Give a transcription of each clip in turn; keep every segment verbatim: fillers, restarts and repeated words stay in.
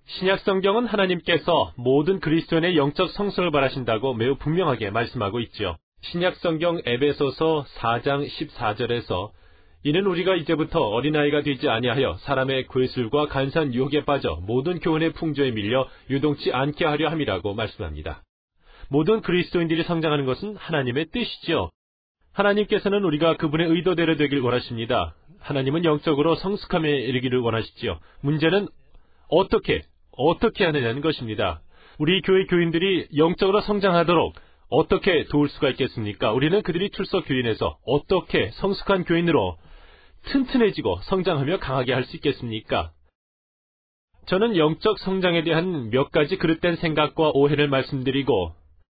신약 성경은 하나님께서 모든 그리스도인의 영적 성숙을 바라신다고 매우 분명하게 말씀하고 있죠. 신약 성경 에베소서 사 장 십사 절에서 이는 우리가 이제부터 어린아이가 되지 아니하여 사람의 괴술과 간사한 유혹에 빠져 모든 교훈의 풍조에 밀려 유동치 않게 하려 함이라고 말씀합니다. 모든 그리스도인들이 성장하는 것은 하나님의 뜻이지요. 하나님께서는 우리가 그분의 의도대로 되길 원하십니다. 하나님은 영적으로 성숙함에 이르기를 원하시지요. 문제는 어떻게, 어떻게 하느냐는 것입니다. 우리 교회 교인들이 영적으로 성장하도록 어떻게 도울 수가 있겠습니까? 우리는 그들이 출석 교인에서 어떻게 성숙한 교인으로 튼튼해지고 성장하며 강하게 할 수 있겠습니까? 저는 영적 성장에 대한 몇 가지 그릇된 생각과 오해를 말씀드리고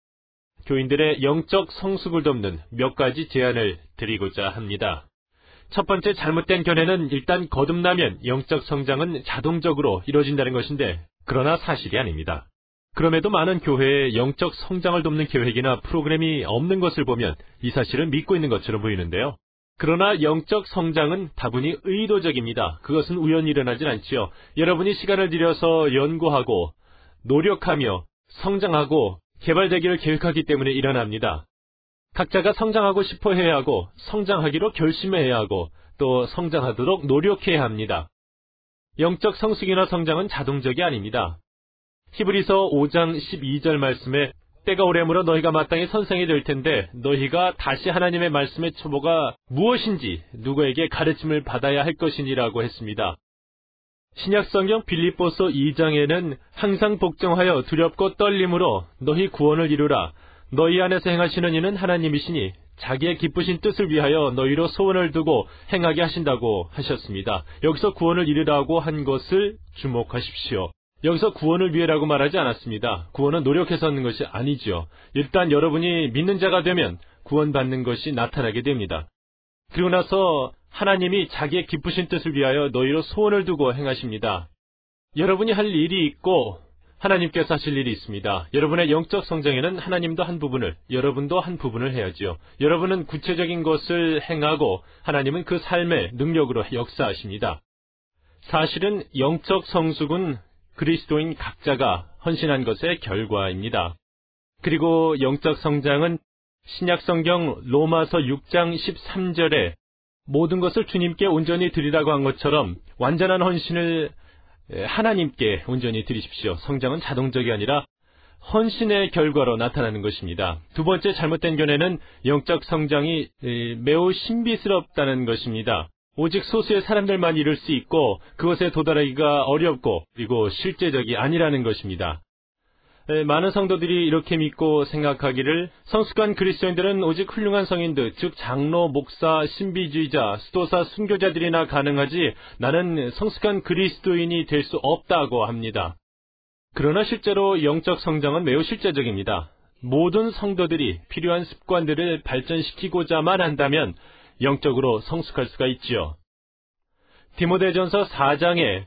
교인들의 영적 성숙을 돕는 몇 가지 제안을 드리고자 합니다. 첫 번째 잘못된 견해는 일단 거듭나면 영적 성장은 자동적으로 이루어진다는 것인데 그러나 사실이 아닙니다. 그럼에도 많은 교회에 영적 성장을 돕는 계획이나 프로그램이 없는 것을 보면 이 사실을 믿고 있는 것처럼 보이는데요. 그러나 영적 성장은 다분히 의도적입니다. 그것은 우연히 일어나진 않지요. 여러분이 시간을 들여서 연구하고 노력하며 성장하고 개발되기를 계획하기 때문에 일어납니다. 각자가 성장하고 싶어 해야 하고 성장하기로 결심해야 하고 또 성장하도록 노력해야 합니다. 영적 성숙이나 성장은 자동적이 아닙니다. 히브리서 오 장 십이 절 말씀에 때가 오래므로 너희가 마땅히 선생이 될 텐데 너희가 다시 하나님의 말씀의 초보가 무엇인지 누구에게 가르침을 받아야 할 것이니라고 했습니다. 신약성경 빌립보서 이 장에는 항상 복종하여 두렵고 떨림으로 너희 구원을 이루라. 너희 안에서 행하시는 이는 하나님이시니 자기의 기쁘신 뜻을 위하여 너희로 소원을 두고 행하게 하신다고 하셨습니다. 여기서 구원을 이루라고 한 것을 주목하십시오. 여기서 구원을 위해라고 말하지 않았습니다. 구원은 노력해서 얻는 것이 아니죠. 일단 여러분이 믿는 자가 되면 구원받는 것이 나타나게 됩니다. 그리고 나서 하나님이 자기의 기쁘신 뜻을 위하여 너희로 소원을 두고 행하십니다. 여러분이 할 일이 있고 하나님께서 하실 일이 있습니다. 여러분의 영적 성장에는 하나님도 한 부분을, 여러분도 한 부분을 해야지요. 여러분은 구체적인 것을 행하고 하나님은 그 삶의 능력으로 역사하십니다. 사실은 영적 성숙은 그리스도인 각자가 헌신한 것의 결과입니다. 그리고 영적 성장은 신약성경 로마서 육 장 십삼 절에 모든 것을 주님께 온전히 드리라고 한 것처럼 완전한 헌신을 하나님께 온전히 드리십시오. 성장은 자동적이 아니라 헌신의 결과로 나타나는 것입니다. 두 번째 잘못된 견해는 영적 성장이 매우 신비스럽다는 것입니다. 오직 소수의 사람들만 이룰 수 있고 그것에 도달하기가 어렵고 그리고 실제적이 아니라는 것입니다. 많은 성도들이 이렇게 믿고 생각하기를 성숙한 그리스도인들은 오직 훌륭한 성인들, 즉 장로, 목사, 신비주의자, 수도사, 순교자들이나 가능하지 나는 성숙한 그리스도인이 될 수 없다고 합니다. 그러나 실제로 영적 성장은 매우 실제적입니다. 모든 성도들이 필요한 습관들을 발전시키고자만 한다면 영적으로 성숙할 수가 있지요. 디모데전서 사 장에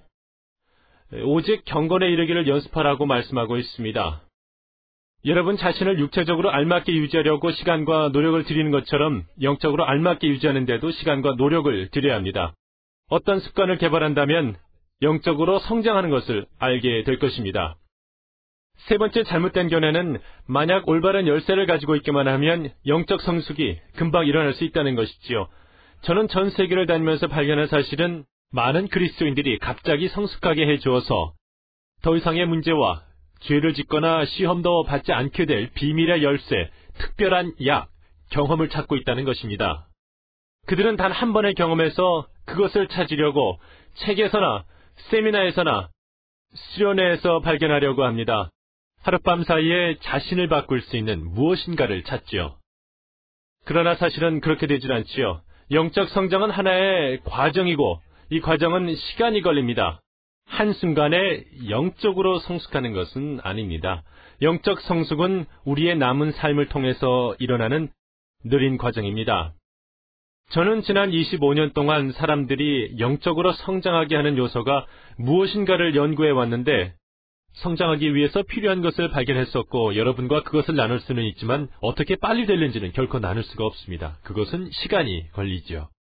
오직 경건에 이르기를 연습하라고 말씀하고 있습니다. 여러분 자신을 육체적으로 알맞게 유지하려고 시간과 노력을 들이는 것처럼 영적으로 알맞게 유지하는 데도 시간과 노력을 들여야 합니다. 어떤 습관을 개발한다면 영적으로 성장하는 것을 알게 될 것입니다. 세 번째 잘못된 견해는 만약 올바른 열쇠를 가지고 있기만 하면 영적 성숙이 금방 일어날 수 있다는 것이지요. 저는 전 세계를 다니면서 발견한 사실은 많은 그리스도인들이 갑자기 성숙하게 해주어서 더 이상의 문제와 죄를 짓거나 시험도 받지 않게 될 비밀의 열쇠, 특별한 약, 경험을 찾고 있다는 것입니다. 그들은 단 한 번의 경험에서 그것을 찾으려고 책에서나 세미나에서나 수련회에서 발견하려고 합니다. 하룻밤 사이에 자신을 바꿀 수 있는 무엇인가를 찾지요. 그러나 사실은 그렇게 되질 않지요. 영적 성장은 하나의 과정이고 이 과정은 시간이 걸립니다. 한순간에 영적으로 성숙하는 것은 아닙니다. 영적 성숙은 우리의 남은 삶을 통해서 일어나는 느린 과정입니다. 저는 지난 이십오 년 동안 사람들이 영적으로 성장하게 하는 요소가 무엇인가를 연구해 왔는데 성장하기 위해서 필요한 것을 발견했었고 여러분과 그것을 나눌 수는 있지만 어떻게 빨리 되는지는 결코 나눌 수가 없습니다. 그것은 시간이 걸리죠.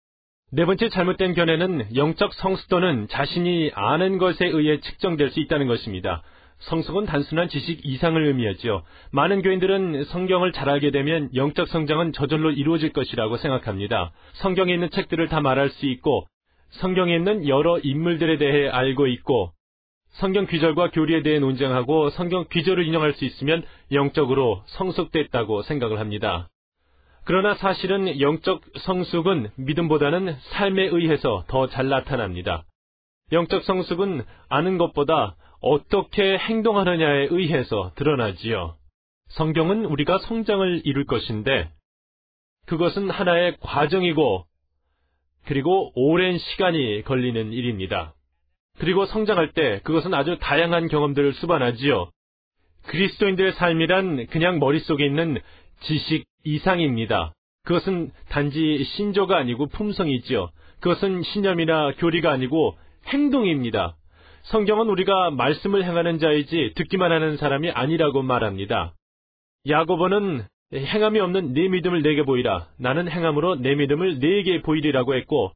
네 번째 잘못된 견해는 영적 성숙도는 자신이 아는 것에 의해 측정될 수 있다는 것입니다. 성숙은 단순한 지식 이상을 의미하죠. 많은 교인들은 성경을 잘 알게 되면 영적 성장은 저절로 이루어질 것이라고 생각합니다. 성경에 있는 책들을 다 말할 수 있고, 성경에 있는 여러 인물들에 대해 알고 있고, 성경 귀절과 교리에 대해 논쟁하고 성경 귀절을 인용할 수 있으면 영적으로 성숙됐다고 생각을 합니다. 그러나 사실은 영적 성숙은 믿음보다는 삶에 의해서 더 잘 나타납니다. 영적 성숙은 아는 것보다 어떻게 행동하느냐에 의해서 드러나지요. 성경은 우리가 성장을 이룰 것인데 그것은 하나의 과정이고 그리고 오랜 시간이 걸리는 일입니다. 그리고 성장할 때 그것은 아주 다양한 경험들을 수반하지요. 그리스도인들의 삶이란 그냥 머릿속에 있는 지식 이상입니다. 그것은 단지 신조가 아니고 품성이지요. 그것은 신념이나 교리가 아니고 행동입니다. 성경은 우리가 말씀을 행하는 자이지 듣기만 하는 사람이 아니라고 말합니다. 야고보는 행함이 없는 네 믿음을 내게 보이라. 나는 행함으로 내 믿음을 네게 보이리라고 했고,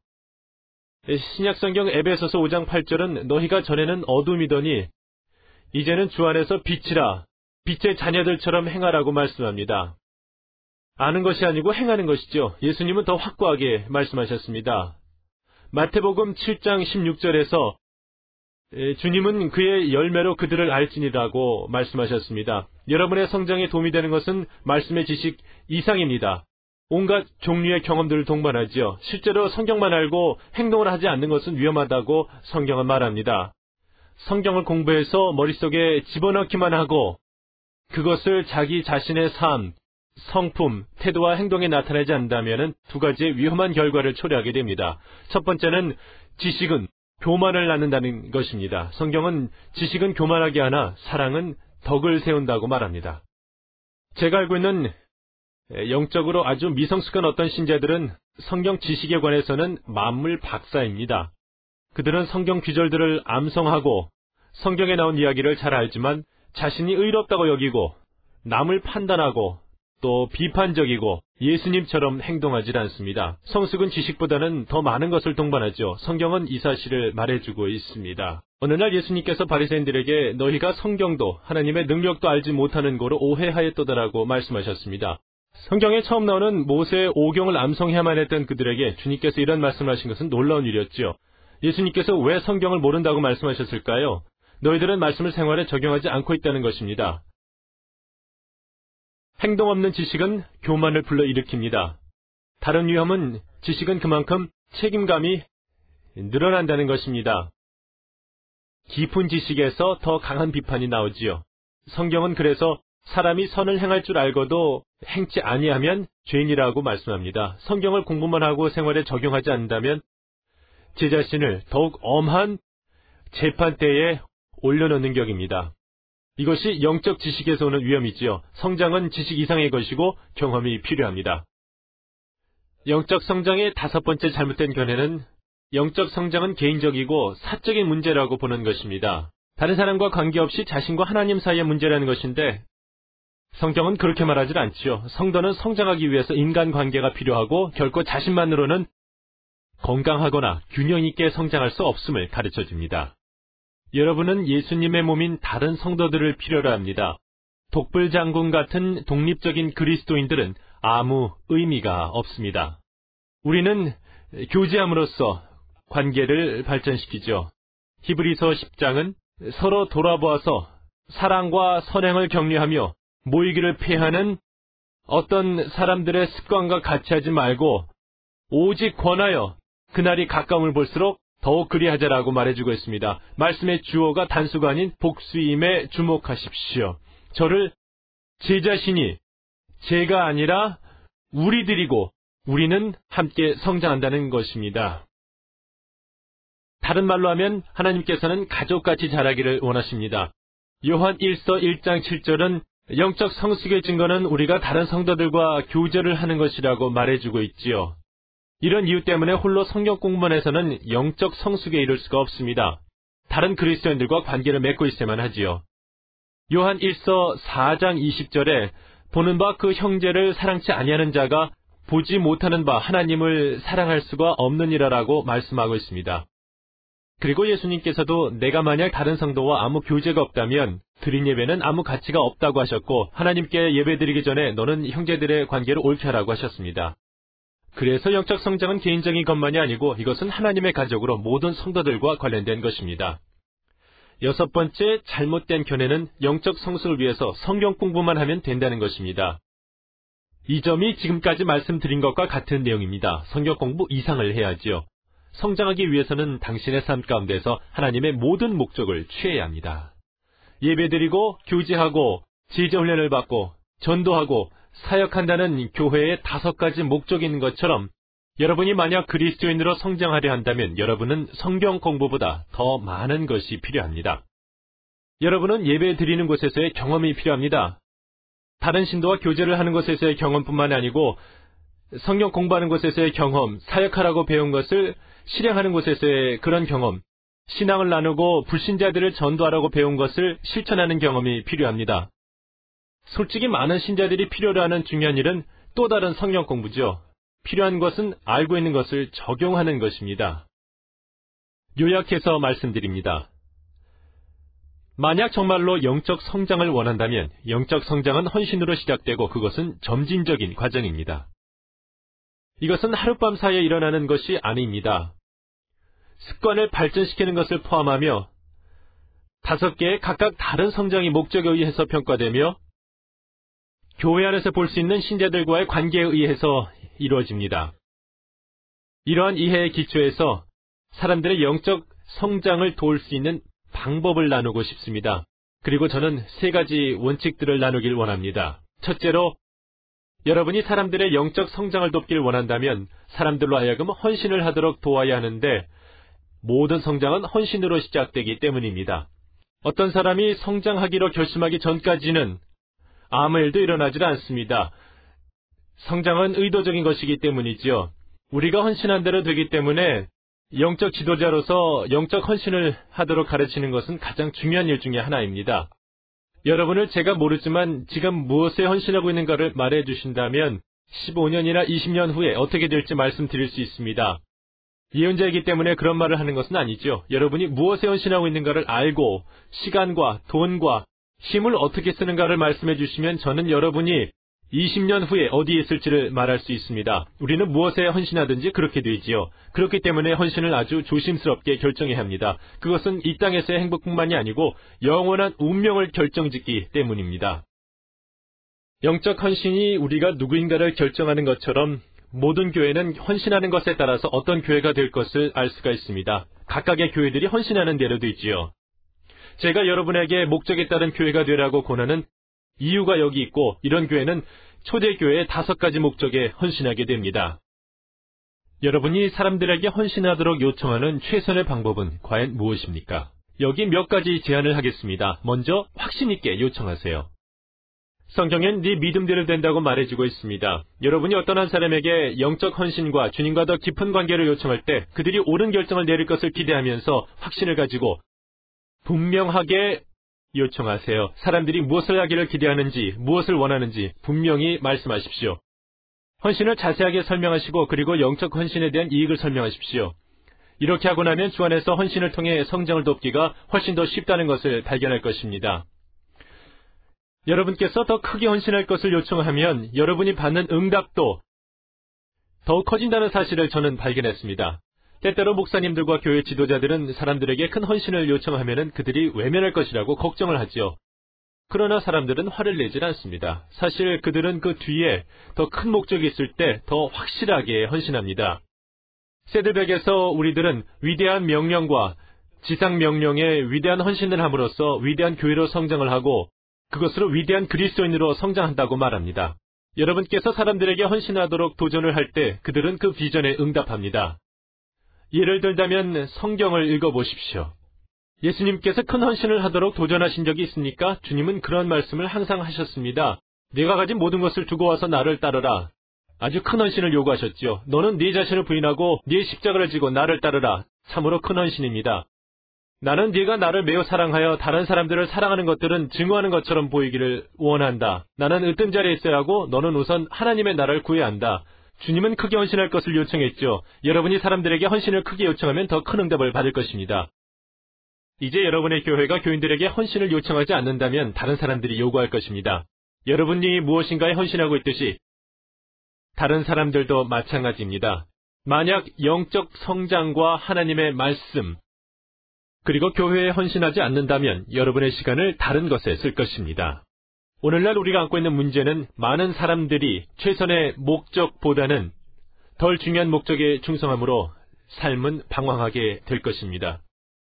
신약성경 에베소서 오 장 팔 절은 너희가 전에는 어둠이더니 이제는 주 안에서 빛이라. 빛의 자녀들처럼 행하라고 말씀합니다. 아는 것이 아니고 행하는 것이죠. 예수님은 더 확고하게 말씀하셨습니다. 마태복음 칠 장 십육 절에서 주님은 그의 열매로 그들을 알지니라고 말씀하셨습니다. 여러분의 성장에 도움이 되는 것은 말씀의 지식 이상입니다. 온갖 종류의 경험들을 동반하지요. 실제로 성경만 알고 행동을 하지 않는 것은 위험하다고 성경은 말합니다. 성경을 공부해서 머릿속에 집어넣기만 하고 그것을 자기 자신의 삶, 성품, 태도와 행동에 나타내지 않는다면 두 가지의 위험한 결과를 초래하게 됩니다. 첫 번째는 지식은 교만을 낳는다는 것입니다. 성경은 지식은 교만하게 하나 사랑은 덕을 세운다고 말합니다. 제가 알고 있는 영적으로 아주 미성숙한 어떤 신자들은 성경 지식에 관해서는 만물 박사입니다. 그들은 성경 귀절들을 암송하고 성경에 나온 이야기를 잘 알지만 자신이 의롭다고 여기고 남을 판단하고 또 비판적이고 예수님처럼 행동하지 않습니다. 성숙은 지식보다는 더 많은 것을 동반하죠. 성경은 이 사실을 말해주고 있습니다. 어느 날 예수님께서 바리새인들에게 너희가 성경도 하나님의 능력도 알지 못하는 고로 오해하였도다라고 말씀하셨습니다. 성경에 처음 나오는 모세의 오경을 암송해야만 했던 그들에게 주님께서 이런 말씀을 하신 것은 놀라운 일이었죠. 예수님께서 왜 성경을 모른다고 말씀하셨을까요? 너희들은 말씀을 생활에 적용하지 않고 있다는 것입니다. 행동 없는 지식은 교만을 불러일으킵니다. 다른 위험은 지식은 그만큼 책임감이 늘어난다는 것입니다. 깊은 지식에서 더 강한 비판이 나오지요. 성경은 그래서 사람이 선을 행할 줄 알고도 행치 아니하면 죄인이라고 말씀합니다. 성경을 공부만 하고 생활에 적용하지 않는다면 제 자신을 더욱 엄한 재판대에 올려놓는 격입니다. 이것이 영적 지식에서 오는 위험이지요. 성장은 지식 이상의 것이고 경험이 필요합니다. 영적 성장의 다섯 번째 잘못된 견해는 영적 성장은 개인적이고 사적인 문제라고 보는 것입니다. 다른 사람과 관계없이 자신과 하나님 사이의 문제라는 것인데 성경은 그렇게 말하지 않지요. 성도는 성장하기 위해서 인간관계가 필요하고 결코 자신만으로는 건강하거나 균형 있게 성장할 수 없음을 가르쳐줍니다. 여러분은 예수님의 몸인 다른 성도들을 필요로 합니다. 독불장군 같은 독립적인 그리스도인들은 아무 의미가 없습니다. 우리는 교제함으로써 관계를 발전시키죠. 히브리서 십 장은 서로 돌아보아서 사랑과 선행을 격려하며 모이기를 피하는 어떤 사람들의 습관과 같이 하지 말고 오직 권하여 그날이 가까움을 볼수록 더욱 그리하자라고 말해주고 있습니다. 말씀의 주어가 단수가 아닌 복수임에 주목하십시오. 저를 제 자신이 제가 아니라 우리들이고 우리는 함께 성장한다는 것입니다. 다른 말로 하면 하나님께서는 가족같이 자라기를 원하십니다. 요한 일서 일 장 칠 절은 영적 성숙의 증거는 우리가 다른 성도들과 교제를 하는 것이라고 말해주고 있지요. 이런 이유 때문에 홀로 성경 공부만 해서는 영적 성숙에 이를 수가 없습니다. 다른 그리스도인들과 관계를 맺고 있어야만 하지요. 요한 일서 사 장 이십 절에 보는 바 그 형제를 사랑치 아니하는 자가 보지 못하는 바 하나님을 사랑할 수가 없느니라라고 말씀하고 있습니다. 그리고 예수님께서도 내가 만약 다른 성도와 아무 교제가 없다면 드린 예배는 아무 가치가 없다고 하셨고, 하나님께 예배드리기 전에 너는 형제들의 관계를 옳게 하라고 하셨습니다. 그래서 영적 성장은 개인적인 것만이 아니고 이것은 하나님의 가족으로 모든 성도들과 관련된 것입니다. 여섯 번째 잘못된 견해는 영적 성숙을 위해서 성경 공부만 하면 된다는 것입니다. 이 점이 지금까지 말씀드린 것과 같은 내용입니다. 성경 공부 이상을 해야지요. 성장하기 위해서는 당신의 삶 가운데서 하나님의 모든 목적을 취해야 합니다. 예배드리고 교제하고 지혜훈련을 받고 전도하고 사역한다는 교회의 다섯 가지 목적이 있는 것처럼 여러분이 만약 그리스도인으로 성장하려 한다면 여러분은 성경 공부보다 더 많은 것이 필요합니다. 여러분은 예배 드리는 곳에서의 경험이 필요합니다. 다른 신도와 교제를 하는 곳에서의 경험뿐만 아니고 성경 공부하는 곳에서의 경험, 사역하라고 배운 것을 실행하는 곳에서의 그런 경험, 신앙을 나누고 불신자들을 전도하라고 배운 것을 실천하는 경험이 필요합니다. 솔직히 많은 신자들이 필요로 하는 중요한 일은 또 다른 성경 공부죠. 필요한 것은 알고 있는 것을 적용하는 것입니다. 요약해서 말씀드립니다. 만약 정말로 영적 성장을 원한다면 영적 성장은 헌신으로 시작되고 그것은 점진적인 과정입니다. 이것은 하룻밤 사이에 일어나는 것이 아닙니다. 습관을 발전시키는 것을 포함하며 다섯 개의 각각 다른 성장의 목적에 의해서 평가되며 교회 안에서 볼 수 있는 신자들과의 관계에 의해서 이루어집니다. 이러한 이해의 기초에서 사람들의 영적 성장을 도울 수 있는 방법을 나누고 싶습니다. 그리고 저는 세 가지 원칙들을 나누길 원합니다. 첫째로, 여러분이 사람들의 영적 성장을 돕기를 원한다면 사람들로 하여금 헌신을 하도록 도와야 하는데 모든 성장은 헌신으로 시작되기 때문입니다. 어떤 사람이 성장하기로 결심하기 전까지는 아무 일도 일어나질 않습니다. 성장은 의도적인 것이기 때문이지요. 우리가 헌신한 대로 되기 때문에 영적 지도자로서 영적 헌신을 하도록 가르치는 것은 가장 중요한 일 중에 하나입니다. 여러분을 제가 모르지만 지금 무엇에 헌신하고 있는가를 말해 주신다면 십오 년이나 이십 년 후에 어떻게 될지 말씀드릴 수 있습니다. 예언자이기 때문에 그런 말을 하는 것은 아니죠. 여러분이 무엇에 헌신하고 있는가를 알고 시간과 돈과 힘을 어떻게 쓰는가를 말씀해 주시면 저는 여러분이 이십 년 후에 어디에 있을지를 말할 수 있습니다. 우리는 무엇에 헌신하든지 그렇게 되지요. 그렇기 때문에 헌신을 아주 조심스럽게 결정해야 합니다. 그것은 이 땅에서의 행복뿐만이 아니고 영원한 운명을 결정짓기 때문입니다. 영적 헌신이 우리가 누구인가를 결정하는 것처럼 모든 교회는 헌신하는 것에 따라서 어떤 교회가 될 것을 알 수가 있습니다. 각각의 교회들이 헌신하는 대로 되지요. 제가 여러분에게 목적에 따른 교회가 되라고 권하는 이유가 여기 있고, 이런 교회는 초대교회의 다섯 가지 목적에 헌신하게 됩니다. 여러분이 사람들에게 헌신하도록 요청하는 최선의 방법은 과연 무엇입니까? 여기 몇 가지 제안을 하겠습니다. 먼저 확신 있게 요청하세요. 성경엔 네 믿음대로 된다고 말해주고 있습니다. 여러분이 어떤 한 사람에게 영적 헌신과 주님과 더 깊은 관계를 요청할 때 그들이 옳은 결정을 내릴 것을 기대하면서 확신을 가지고 분명하게 요청하세요. 사람들이 무엇을 하기를 기대하는지, 무엇을 원하는지 분명히 말씀하십시오. 헌신을 자세하게 설명하시고 그리고 영적 헌신에 대한 이익을 설명하십시오. 이렇게 하고 나면 주 안에서 헌신을 통해 성장을 돕기가 훨씬 더 쉽다는 것을 발견할 것입니다. 여러분께서 더 크게 헌신할 것을 요청하면 여러분이 받는 응답도 더욱 커진다는 사실을 저는 발견했습니다. 때때로 목사님들과 교회 지도자들은 사람들에게 큰 헌신을 요청하면 그들이 외면할 것이라고 걱정을 하지요. 그러나 사람들은 화를 내질 않습니다. 사실 그들은 그 뒤에 더 큰 목적이 있을 때 더 확실하게 헌신합니다. 새들백에서 우리들은 위대한 명령과 지상 명령에 위대한 헌신을 함으로써 위대한 교회로 성장을 하고 그것으로 위대한 그리스도인으로 성장한다고 말합니다. 여러분께서 사람들에게 헌신하도록 도전을 할 때 그들은 그 비전에 응답합니다. 예를 들자면 성경을 읽어보십시오. 예수님께서 큰 헌신을 하도록 도전하신 적이 있습니까? 주님은 그런 말씀을 항상 하셨습니다. 네가 가진 모든 것을 두고 와서 나를 따르라. 아주 큰 헌신을 요구하셨지요. 너는 네 자신을 부인하고 네 십자가를 지고 나를 따르라. 참으로 큰 헌신입니다. 나는 네가 나를 매우 사랑하여 다른 사람들을 사랑하는 것들은 증오하는 것처럼 보이기를 원한다. 나는 으뜸 자리에 있어야 하고 너는 우선 하나님의 나라를 구해야 한다. 주님은 크게 헌신할 것을 요청했죠. 여러분이 사람들에게 헌신을 크게 요청하면 더 큰 응답을 받을 것입니다. 이제 여러분의 교회가 교인들에게 헌신을 요청하지 않는다면 다른 사람들이 요구할 것입니다. 여러분이 무엇인가에 헌신하고 있듯이 다른 사람들도 마찬가지입니다. 만약 영적 성장과 하나님의 말씀, 그리고 교회에 헌신하지 않는다면 여러분의 시간을 다른 것에 쓸 것입니다. 오늘날 우리가 안고 있는 문제는 많은 사람들이 최선의 목적보다는 덜 중요한 목적에 충성함으로 삶은 방황하게 될 것입니다.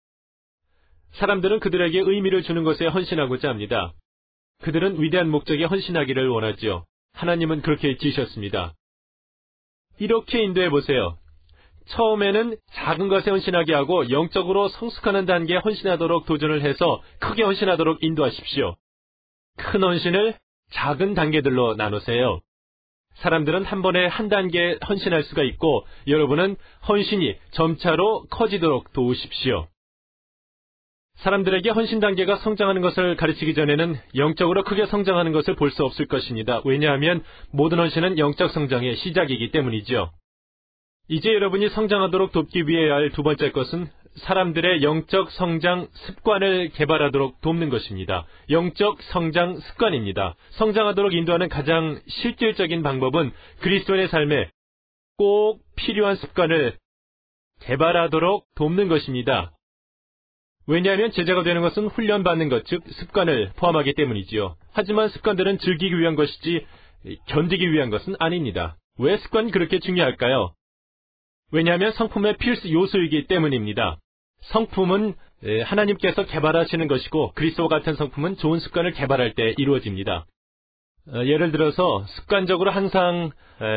사람들은 그들에게 의미를 주는 것에 헌신하고자 합니다. 그들은 위대한 목적에 헌신하기를 원하지요. 하나님은 그렇게 지으셨습니다. 이렇게 인도해 보세요. 처음에는 작은 것에 헌신하게 하고 영적으로 성숙하는 단계에 헌신하도록 도전을 해서 크게 헌신하도록 인도하십시오. 큰 헌신을 작은 단계들로 나누세요. 사람들은 한 번에 한 단계 헌신할 수가 있고 여러분은 헌신이 점차로 커지도록 도우십시오. 사람들에게 헌신 단계가 성장하는 것을 가르치기 전에는 영적으로 크게 성장하는 것을 볼 수 없을 것입니다. 왜냐하면 모든 헌신은 영적 성장의 시작이기 때문이죠. 이제 여러분이 성장하도록 돕기 위해 할 두 번째 것은 사람들의 영적 성장 습관을 개발하도록 돕는 것입니다. 영적 성장 습관입니다. 성장하도록 인도하는 가장 실질적인 방법은 그리스도인의 삶에 꼭 필요한 습관을 개발하도록 돕는 것입니다. 왜냐하면 제자가 되는 것은 훈련받는 것, 즉 습관을 포함하기 때문이지요. 하지만 습관들은 즐기기 위한 것이지 견디기 위한 것은 아닙니다. 왜 습관이 그렇게 중요할까요? 왜냐하면 성품의 필수 요소이기 때문입니다. 성품은 하나님께서 개발하시는 것이고 그리스도와 같은 성품은 좋은 습관을 개발할 때 이루어집니다. 예를 들어서 습관적으로 항상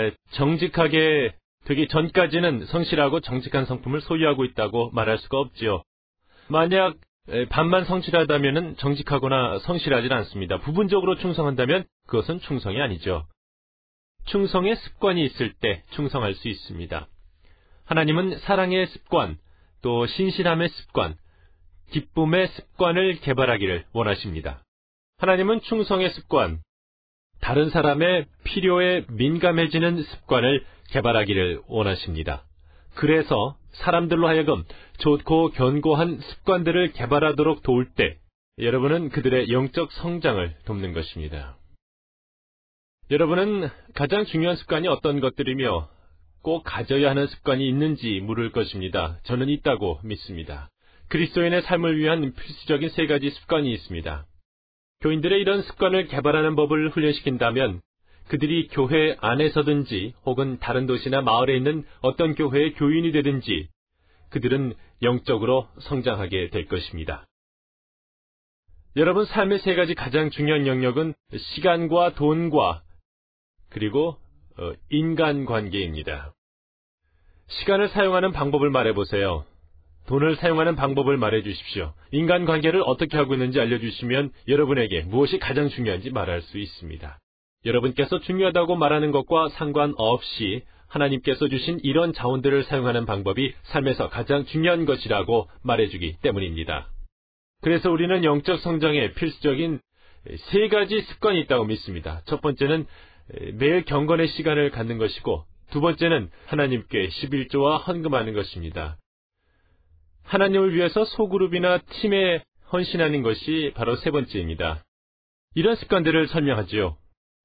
정직하게 되기 전까지는 성실하고 정직한 성품을 소유하고 있다고 말할 수가 없지요. 만약 반만 성실하다면 정직하거나 성실하지 않습니다. 부분적으로 충성한다면 그것은 충성이 아니죠. 충성의 습관이 있을 때 충성할 수 있습니다. 하나님은 사랑의 습관, 또 신실함의 습관, 기쁨의 습관을 개발하기를 원하십니다. 하나님은 충성의 습관, 다른 사람의 필요에 민감해지는 습관을 개발하기를 원하십니다. 그래서 사람들로 하여금 좋고 견고한 습관들을 개발하도록 도울 때 여러분은 그들의 영적 성장을 돕는 것입니다. 여러분은 가장 중요한 습관이 어떤 것들이며 꼭 가져야 하는 습관이 있는지 물을 것입니다. 저는 있다고 믿습니다. 그리스도인의 삶을 위한 필수적인 세 가지 습관이 있습니다. 교인들의 이런 습관을 개발하는 법을 훈련시킨다면 그들이 교회 안에서든지 혹은 다른 도시나 마을에 있는 어떤 교회의 교인이 되든지 그들은 영적으로 성장하게 될 것입니다. 여러분, 삶의 세 가지 가장 중요한 영역은 시간과 돈과 그리고 인간관계입니다. 시간을 사용하는 방법을 말해보세요. 돈을 사용하는 방법을 말해주십시오. 인간관계를 어떻게 하고 있는지 알려주시면 여러분에게 무엇이 가장 중요한지 말할 수 있습니다. 여러분께서 중요하다고 말하는 것과 상관없이 하나님께서 주신 이런 자원들을 사용하는 방법이 삶에서 가장 중요한 것이라고 말해주기 때문입니다. 그래서 우리는 영적 성장에 필수적인 세 가지 습관이 있다고 믿습니다. 첫 번째는 매일 경건의 시간을 갖는 것이고 두 번째는 하나님께 십일조와 헌금하는 것입니다. 하나님을 위해서 소그룹이나 팀에 헌신하는 것이 바로 세 번째입니다. 이런 습관들을 설명하지요.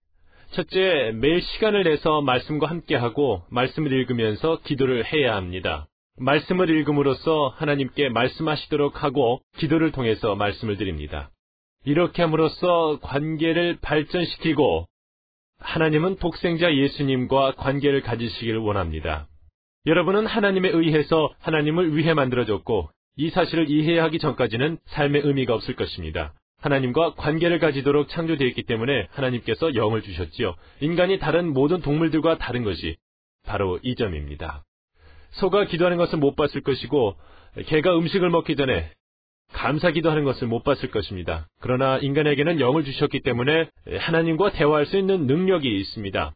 첫째, 매일 시간을 내서 말씀과 함께하고 말씀을 읽으면서 기도를 해야 합니다. 말씀을 읽음으로써 하나님께 말씀하시도록 하고 기도를 통해서 말씀을 드립니다. 이렇게 함으로써 관계를 발전시키고 하나님은 독생자 예수님과 관계를 가지시기를 원합니다. 여러분은 하나님에 의해서 하나님을 위해 만들어졌고 이 사실을 이해하기 전까지는 삶의 의미가 없을 것입니다. 하나님과 관계를 가지도록 창조되어 있기 때문에 하나님께서 영을 주셨지요. 인간이 다른 모든 동물들과 다른 것이 바로 이 점입니다. 소가 기도하는 것을 못 봤을 것이고 개가 음식을 먹기 전에 감사 기도하는 것을 못 봤을 것입니다. 그러나 인간에게는 영을 주셨기 때문에 하나님과 대화할 수 있는 능력이 있습니다.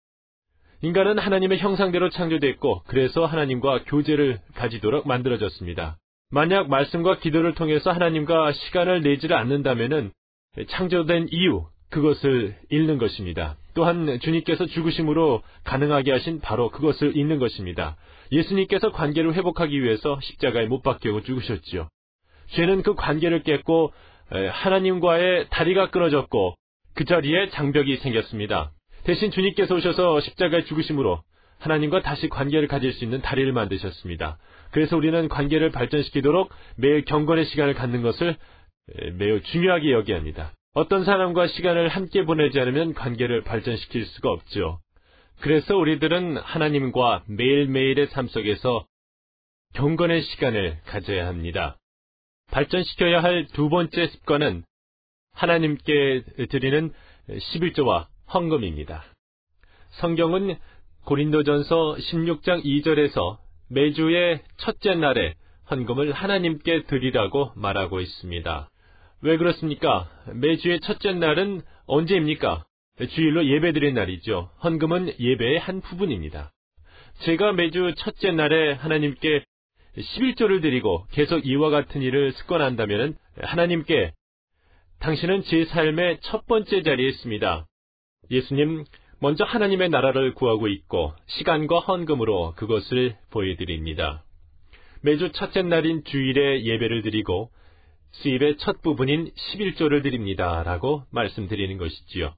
인간은 하나님의 형상대로 창조됐고 그래서 하나님과 교제를 가지도록 만들어졌습니다. 만약 말씀과 기도를 통해서 하나님과 시간을 내지를 않는다면 창조된 이유, 그것을 잃는 것입니다. 또한 주님께서 죽으심으로 가능하게 하신 바로 그것을 잃는 것입니다. 예수님께서 관계를 회복하기 위해서 십자가에 못 박히고 죽으셨지요. 죄는 그 관계를 깼고 하나님과의 다리가 끊어졌고 그 자리에 장벽이 생겼습니다. 대신 주님께서 오셔서 십자가에 죽으심으로 하나님과 다시 관계를 가질 수 있는 다리를 만드셨습니다. 그래서 우리는 관계를 발전시키도록 매일 경건의 시간을 갖는 것을 매우 중요하게 여겨야 합니다. 어떤 사람과 시간을 함께 보내지 않으면 관계를 발전시킬 수가 없죠. 그래서 우리들은 하나님과 매일매일의 삶 속에서 경건의 시간을 가져야 합니다. 발전시켜야 할 두 번째 습관은 하나님께 드리는 십일조와 헌금입니다. 성경은 고린도전서 십육 장 이 절에서 매주의 첫째 날에 헌금을 하나님께 드리라고 말하고 있습니다. 왜 그렇습니까? 매주의 첫째 날은 언제입니까? 주일로 예배드린 날이죠. 헌금은 예배의 한 부분입니다. 제가 매주 첫째 날에 하나님께 십일조를 드리고 계속 이와 같은 일을 습관한다면 하나님께 당신은 제 삶의 첫 번째 자리에 있습니다. 예수님, 먼저 하나님의 나라를 구하고 있고 시간과 헌금으로 그것을 보여드립니다. 매주 첫째 날인 주일에 예배를 드리고 수입의 첫 부분인 십일조를 드립니다. 라고 말씀드리는 것이지요.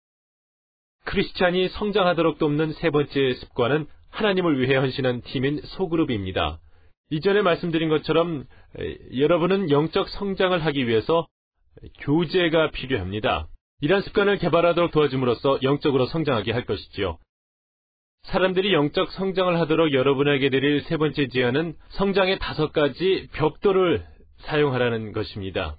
크리스찬이 성장하도록 돕는 세 번째 습관은 하나님을 위해 헌신한 팀인 소그룹입니다. 이전에 말씀드린 것처럼 여러분은 영적 성장을 하기 위해서 교제가 필요합니다. 이러한 습관을 개발하도록 도와줌으로써 영적으로 성장하게 할 것이지요. 사람들이 영적 성장을 하도록 여러분에게 드릴 세 번째 제안은 성장의 다섯 가지 벽돌을 사용하라는 것입니다.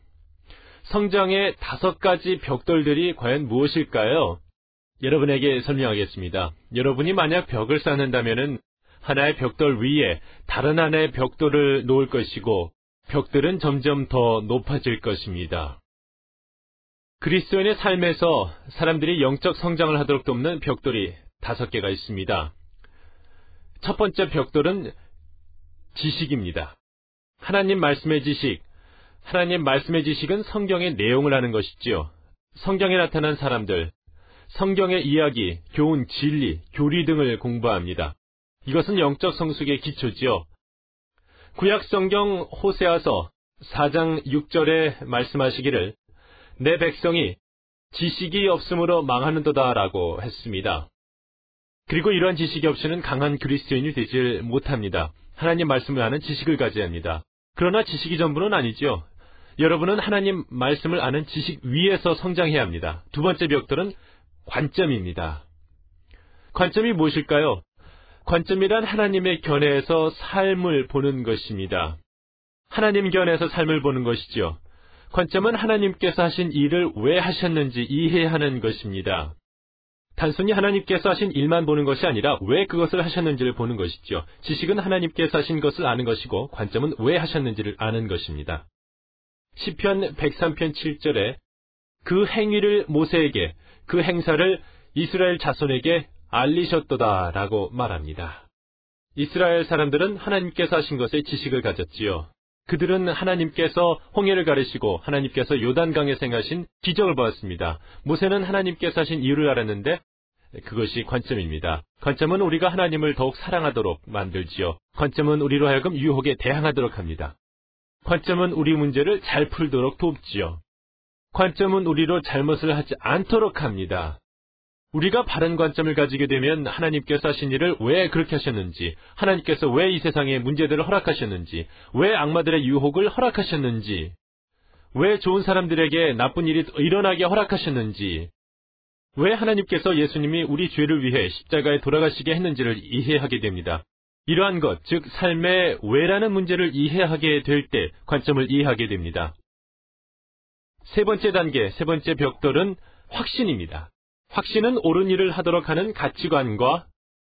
성장의 다섯 가지 벽돌들이 과연 무엇일까요? 여러분에게 설명하겠습니다. 여러분이 만약 벽을 쌓는다면 하나의 벽돌 위에 다른 하나의 벽돌을 놓을 것이고 벽들은 점점 더 높아질 것입니다. 그리스도인의 삶에서 사람들이 영적 성장을 하도록 돕는 벽돌이 다섯 개가 있습니다. 첫 번째 벽돌은 지식입니다. 하나님 말씀의 지식. 하나님 말씀의 지식은 성경의 내용을 아는 것이지요. 성경에 나타난 사람들, 성경의 이야기, 교훈, 진리, 교리 등을 공부합니다. 이것은 영적 성숙의 기초지요. 구약 성경 호세아서 사 장 육 절에 말씀하시기를 내 백성이 지식이 없으므로 망하는도다 라고 했습니다. 그리고 이러한 지식이 없이는 강한 그리스도인이 되질 못합니다. 하나님 말씀을 아는 지식을 가져야 합니다. 그러나 지식이 전부는 아니죠. 여러분은 하나님 말씀을 아는 지식 위에서 성장해야 합니다. 두 번째 벽돌은 관점입니다. 관점이 무엇일까요? 관점이란 하나님의 견해에서 삶을 보는 것입니다. 하나님 견해에서 삶을 보는 것이죠. 관점은 하나님께서 하신 일을 왜 하셨는지 이해하는 것입니다. 단순히 하나님께서 하신 일만 보는 것이 아니라 왜 그것을 하셨는지를 보는 것이죠. 지식은 하나님께서 하신 것을 아는 것이고 관점은 왜 하셨는지를 아는 것입니다. 시편 백삼 편 칠 절에 그 행위를 모세에게 그 행사를 이스라엘 자손에게 알리셨도다 라고 말합니다. 이스라엘 사람들은 하나님께서 하신 것에 지식을 가졌지요. 그들은 하나님께서 홍해를 가르시고 하나님께서 요단강에 행하신 기적을 보았습니다. 모세는 하나님께서 하신 이유를 알았는데 그것이 관점입니다. 관점은 우리가 하나님을 더욱 사랑하도록 만들지요. 관점은 우리로 하여금 유혹에 대항하도록 합니다. 관점은 우리 문제를 잘 풀도록 돕지요. 관점은 우리로 잘못을 하지 않도록 합니다. 우리가 바른 관점을 가지게 되면 하나님께서 하신 일을 왜 그렇게 하셨는지, 하나님께서 왜 이 세상에 문제들을 허락하셨는지, 왜 악마들의 유혹을 허락하셨는지, 왜 좋은 사람들에게 나쁜 일이 일어나게 허락하셨는지, 왜 하나님께서 예수님이 우리 죄를 위해 십자가에 돌아가시게 했는지를 이해하게 됩니다. 이러한 것, 즉 삶의 왜라는 문제를 이해하게 될 때 관점을 이해하게 됩니다. 세 번째 단계, 세 번째 벽돌은 확신입니다. 확신은 옳은 일을 하도록 하는 가치관과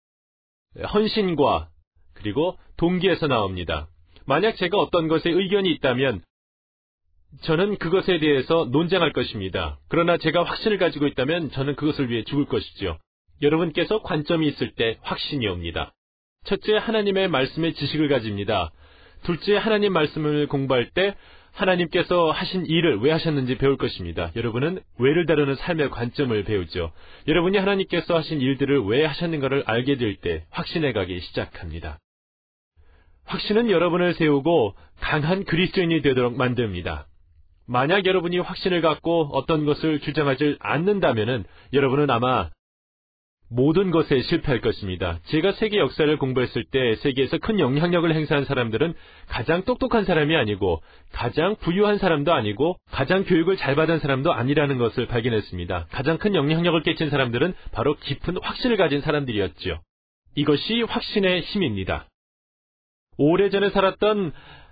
헌신과 그리고 동기에서 나옵니다. 만약 제가 어떤 것에 의견이 있다면 저는 그것에 대해서 논쟁할 것입니다. 그러나 제가 확신을 가지고 있다면 저는 그것을 위해 죽을 것이죠. 여러분께서 관점이 있을 때 확신이 옵니다. 첫째, 하나님의 말씀의 지식을 가집니다. 둘째, 하나님 말씀을 공부할 때 하나님께서 하신 일을 왜 하셨는지 배울 것입니다. 여러분은 왜를 다루는 삶의 관점을 배우죠. 여러분이 하나님께서 하신 일들을 왜 하셨는가를 알게 될 때 확신해 가기 시작합니다. 확신은 여러분을 세우고 강한 그리스도인이 되도록 만듭니다. 만약 여러분이 확신을 갖고 어떤 것을 주장하지 않는다면 여러분은 아마 모든 것에 실패할 것입니다. 제가 세계 역사를 공부했을 때 세계에서 큰 영향력을 행사한 사람들은 가장 똑똑한 사람이 아니고 가장 부유한 사람도 아니고 가장 교육을 잘 받은 사람도 아니라는 것을 발견했습니다. 가장 큰 영향력을 끼친 사람들은 바로 깊은 확신을 가진 사람들이었지요. 이것이 확신의 힘입니다. 오래전에 살았던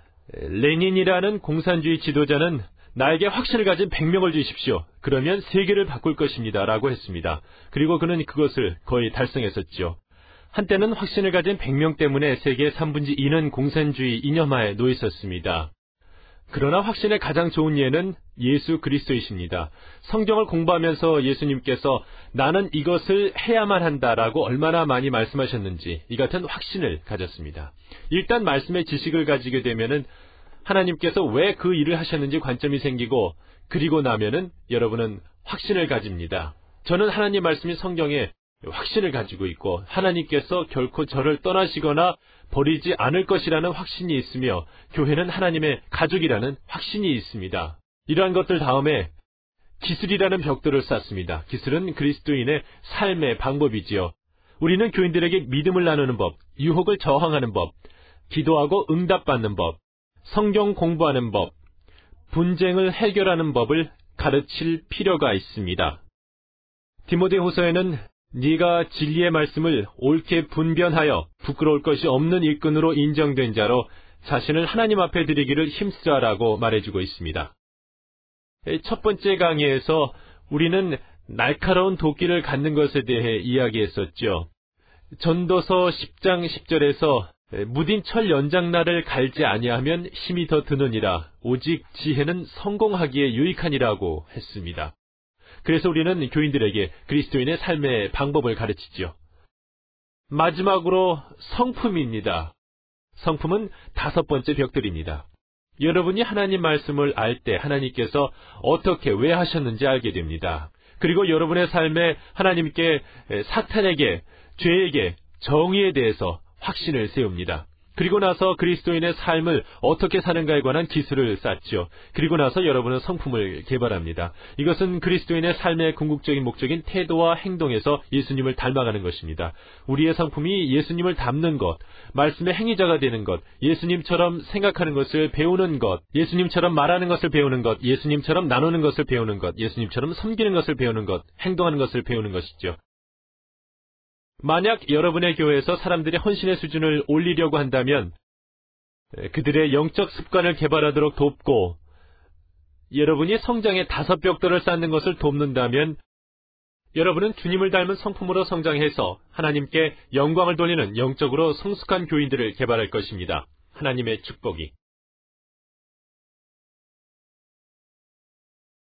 레닌이라는 공산주의 지도자는 나에게 확신을 가진 백 명을 주십시오. 그러면 세계를 바꿀 것입니다. 라고 했습니다. 그리고 그는 그것을 거의 달성했었죠. 한때는 확신을 가진 백 명 때문에 세계의 삼분의 이는 공산주의 이념하에 놓여 있었습니다. 그러나 확신의 가장 좋은 예는 예수 그리스도이십니다. 성경을 공부하면서 예수님께서 나는 이것을 해야만 한다라고 얼마나 많이 말씀하셨는지 이 같은 확신을 가졌습니다. 일단 말씀의 지식을 가지게 되면은 하나님께서 왜 그 일을 하셨는지 관점이 생기고 그리고 나면은 여러분은 확신을 가집니다. 저는 하나님 말씀인 성경에 확신을 가지고 있고 하나님께서 결코 저를 떠나시거나 버리지 않을 것이라는 확신이 있으며 교회는 하나님의 가족이라는 확신이 있습니다. 이러한 것들 다음에 기술이라는 벽돌을 쌓습니다. 기술은 그리스도인의 삶의 방법이지요. 우리는 교인들에게 믿음을 나누는 법, 유혹을 저항하는 법, 기도하고 응답받는 법, 성경 공부하는 법, 분쟁을 해결하는 법을 가르칠 필요가 있습니다. 디모데후서에는 네가 진리의 말씀을 옳게 분변하여 부끄러울 것이 없는 일꾼으로 인정된 자로 자신을 하나님 앞에 드리기를 힘쓰라라고 말해주고 있습니다. 첫 번째 강의에서 우리는 날카로운 도끼를 갖는 것에 대해 이야기했었죠. 전도서 십 장 십 절에서 무딘 철 연장날을 갈지 아니하면 힘이 더 드느니라. 오직 지혜는 성공하기에 유익하니라고 했습니다. 그래서 우리는 교인들에게 그리스도인의 삶의 방법을 가르치죠. 마지막으로 성품입니다. 성품은 다섯 번째 벽돌입니다. 여러분이 하나님 말씀을 알 때 하나님께서 어떻게 왜 하셨는지 알게 됩니다. 그리고 여러분의 삶에 하나님께 사탄에게 죄에게 정의에 대해서 확신을 세웁니다. 그리고 나서 그리스도인의 삶을 어떻게 사는가에 관한 기술을 쌓죠. 그리고 나서 여러분은 성품을 개발합니다. 이것은 그리스도인의 삶의 궁극적인 목적인 태도와 행동에서 예수님을 닮아가는 것입니다. 우리의 성품이 예수님을 닮는 것, 말씀의 행위자가 되는 것, 예수님처럼 생각하는 것을 배우는 것, 예수님처럼 말하는 것을 배우는 것, 예수님처럼 나누는 것을 배우는 것, 예수님처럼 섬기는 것을 배우는 것, 행동하는 것을 배우는 것이죠. 만약 여러분의 교회에서 사람들이 헌신의 수준을 올리려고 한다면 그들의 영적 습관을 개발하도록 돕고 여러분이 성장의 다섯 벽돌을 쌓는 것을 돕는다면 여러분은 주님을 닮은 성품으로 성장해서 하나님께 영광을 돌리는 영적으로 성숙한 교인들을 개발할 것입니다. 하나님의 축복이